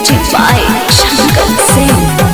Music by Shankar Singh.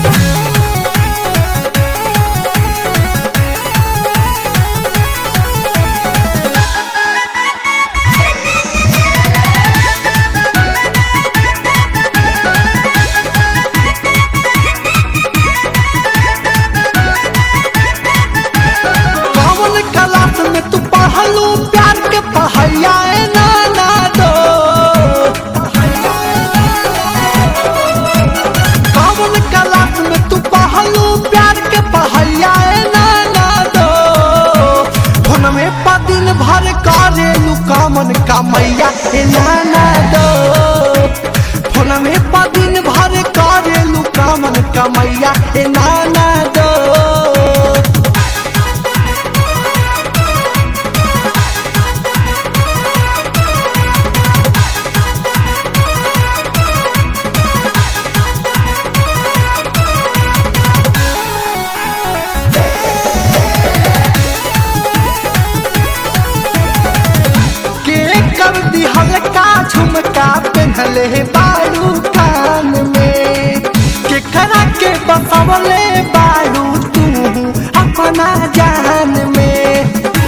कामन कमैया नाना दो फोन में दिन भर करेलू कामन कमैया नाना दो हल्का झुमका पहनले बारू कान में केकरा के बसवले बारू तू अपना जान में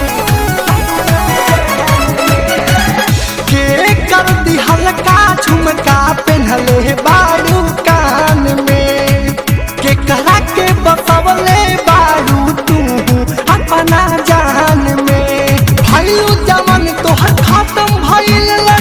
के कर दी हल्का झुमका पहनले बारू कान में केकरा के बसवले बारू तू अपना जान में भइलू जमन तोहर खत्म भइल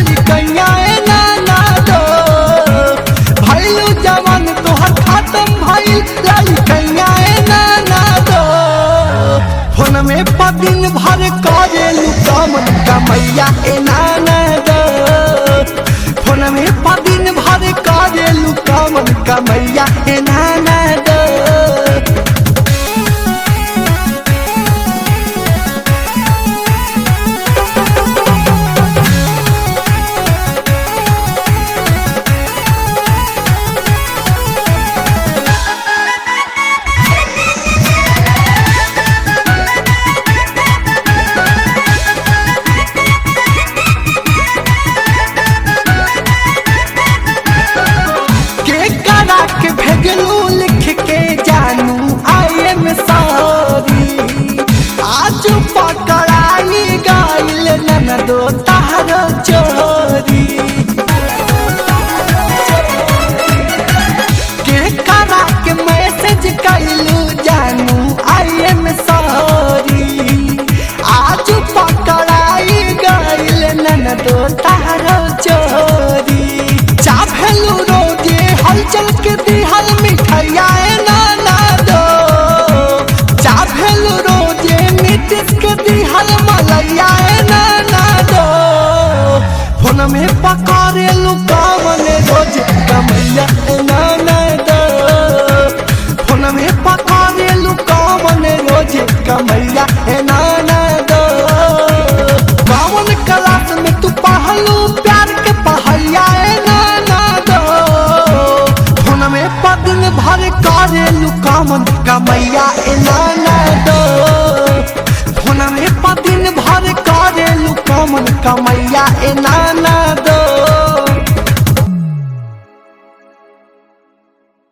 दिन भर करेलू कामन कमैया नाना दो फोन में दिन भर करेलू कामन कमैया नाना दो लिख के जानू आई एम सॉरी आज पकड़ाई गइल ननदो तार चोरी के करा के मैसेज कइलू जानू आई एम सॉरी आज पकड़ाई गइल ननदो तार चोरी चाभेलू रोजे हलचल के दिहल मिठाइया नाना दो चाभेलू रोजे नीतीश के दिहल मलैया नाना दो फोन में पकड़ेलू कामन रोज कमैया नाना दो फोन में पकड़ेलू कामन रोज कमैया नाना दो कामन क्लास में तू पढ़लू प्यार के पढ़ैया नाना दो फोन में दिन भर करेलू कामन कमैया नाना दो फोन में दिन भर करेलू कामन कमैया नाना